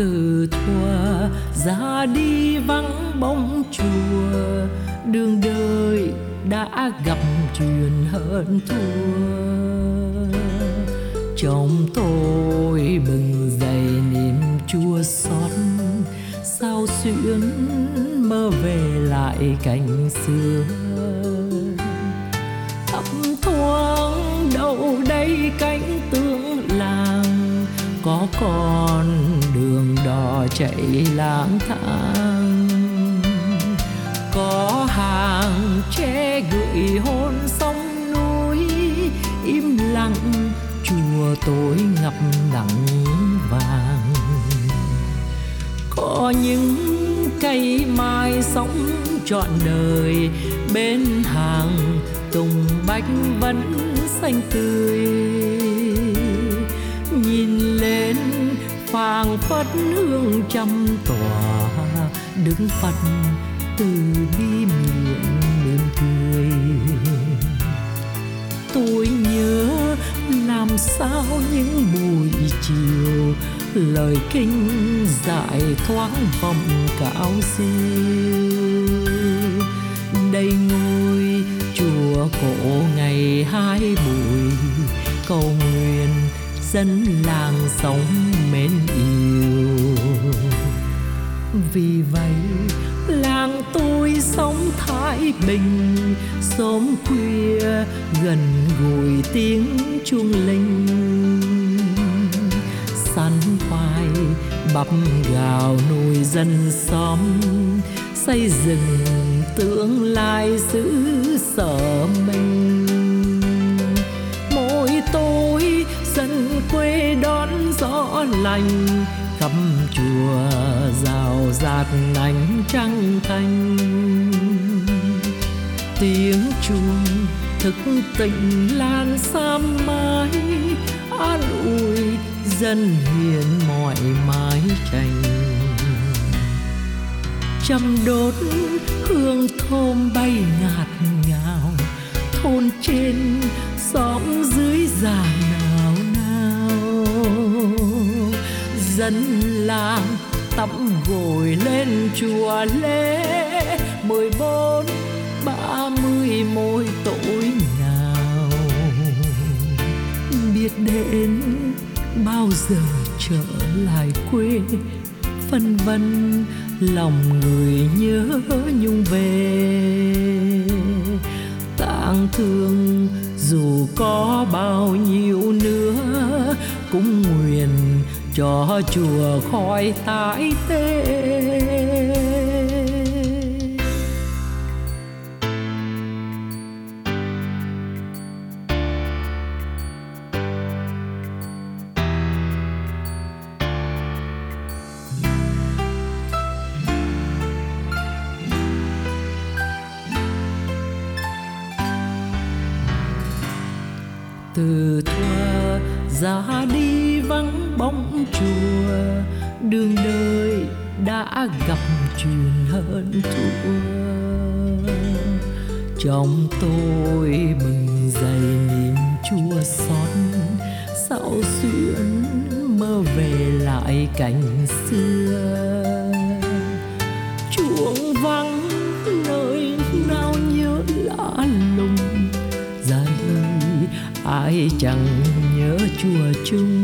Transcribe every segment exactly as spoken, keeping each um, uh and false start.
Từ thuở ra đi vắng bóng chùa, đường đời đã gặp chuyện hơn thua. Trong tôi bừng dậy niềm chua xót, sao xuyến mơ về lại cảnh xưa. Thấp thoáng đâu đây cánh tương làng, có con đường đò chạy lang thang, có hàng tre gửi hôn sông núi im lặng, chùa tối ngập nắng vàng. Có những cây mai sống trọn đời bên hàng tùng bách vẫn xanh tươi, nhìn lên phảng phất hương trăm tỏa, đứng phật từ bi miệng mỉm cười. Tôi nhớ làm sao những buổi chiều, lời kinh dại thoáng vòng cao siêu. Đây ngôi chùa cổ ngày hai buổi, cầu nguyện dân làng sống mến yêu. Vì vậy làng tôi sống thái bình, sớm khuya gần gũi tiếng chuông linh. Sắn khoai bắp gạo nuôi dân xóm, xây dựng tương lai xứ sở mình. Mỗi tối dân quê đón gió lành, khắp chùa rào rạt ánh trăng thanh. Tiếng chuông thức tỉnh lan xám mái, an ủi dân hiền mọi mái tranh. Trăm đốt hương thơm bay ngạt ngào, thôn trên xóm dưới già nào nào. Dân làng tắm gội lên chùa lễ, mười bốn ba mươi mỗi tối nào. Biết đến bao giờ trở lại quê, phân vân lòng người nhớ nhung về. Tang thương dù có bao nhiêu nữa, cũng nguyện cho chùa khỏi tái tê. Từ thuở ra đi vắng bóng chùa, đường đời đã gặp chuyện hơn thua. Trong tôi bừng dậy niềm chua xót, sao xuyến mơ về lại cảnh xưa. Chuông vắng nơi nào nhớ lạ lùng, ra đời ai chẳng nhớ chùa chung.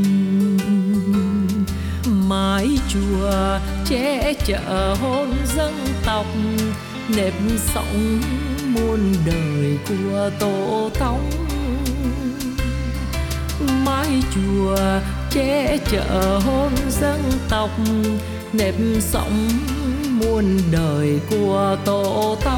Mái chùa che chở hôn dân tộc, nếp sống muôn đời của tổ tông. Mái chùa che chở hôn dân tộc, nếp sống muôn đời của tổ tông.